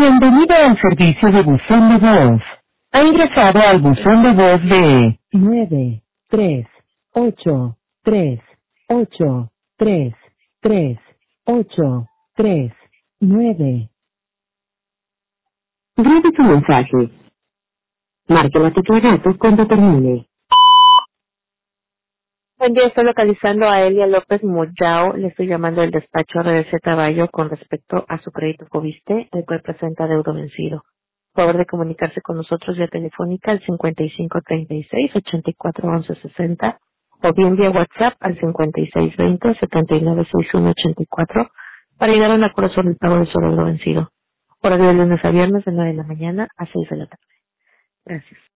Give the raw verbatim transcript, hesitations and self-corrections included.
Bienvenido al servicio de buzón de voz. Ha ingresado al buzón de voz de nueve tres ocho tres ocho tres tres ocho tres nueve. Grabe su mensaje. Marque la tecla gato cuando termine. Buen día, estoy localizando a Elia López Moyao. Le estoy llamando del despacho R D C Bayo con respecto a su crédito Fobiste, el cual presenta deudo vencido. Por favor de comunicarse con nosotros vía telefónica al cincuenta y cinco treinta y seis ochenta y cuatro once sesenta o bien vía WhatsApp al cincuenta y seis veinte setenta y nueve sesenta y uno ochenta y cuatro para llegar a un acuerdo sobre el pago de su deudo vencido. Horario de lunes a viernes de nueve de la mañana a seis de la tarde. Gracias.